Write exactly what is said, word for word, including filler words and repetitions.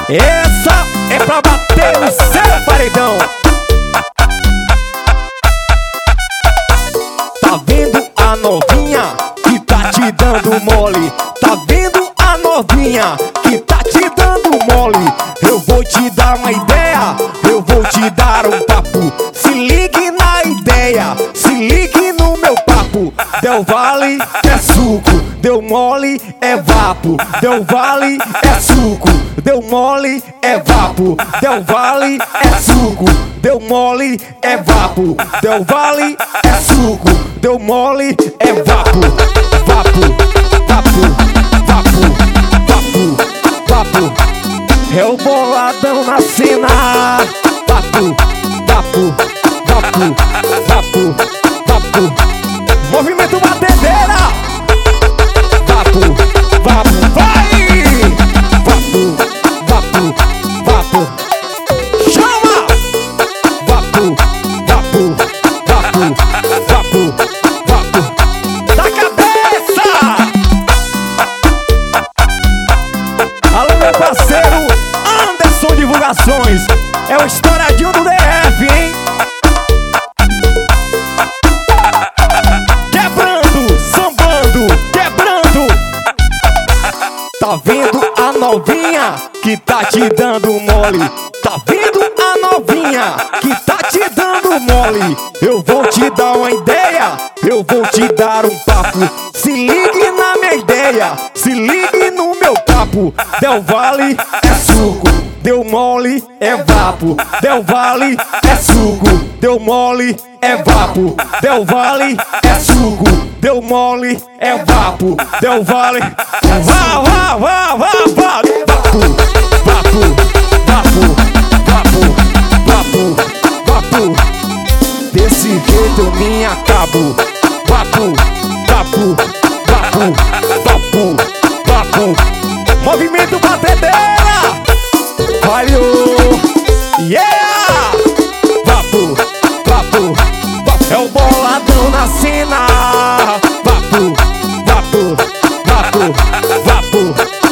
Essa é pra bater no seu paredão. Tá vendo a novinha que tá te dando mole? Tá vendo a novinha que tá te dando mole? Eu vou te dar uma ideia, eu vou te dar um papo. Se ligue na ideia, se ligue no meu papo. Del Valle é suco, deu mole é vapo. Del Valle é suco, deu mole é vapo. Del Valle é suco, deu mole é vapo. Del Valle é suco, deu mole é vapo. Vapo, vapo, vapo, vapo, vapo. É o boladão na cena. Vapo, vapo, vapo, vapo, vapo. Movimento batedeira. Vapo, vapo, vai! Vapo, vapo, vapo. Chama! Vapo, vapo, vapo, vapo, vapo. Da cabeça! Alô, meu parceiro Anderson Divulgações. É o estouradinho do D F, hein? Quebrando, sambando, quebrando. Tá vendo a novinha que tá te dando mole? Tá vendo a novinha que tá te dando mole? Eu vou te dar uma ideia, eu vou te dar um papo. Se ligue na minha ideia, se ligue no meu papo. Del Valle é suco, deu mole é vapo. Del Valle é suco, deu mole é vapo. Del Valle é suco, deu mole é vapo. Del Valle, vá, vá, vá, vá, vá. Vapo, vapo, vapo, vapo, vapo, vapo. Desse jeito eu me acabo. Vapo, vapo, vapo, vapo, vapo. Movimento batedeira. Valeu, yeah. Vapo, vapo, vapo. É o boladão na cena. Vapo, vapo, vapo, vapo.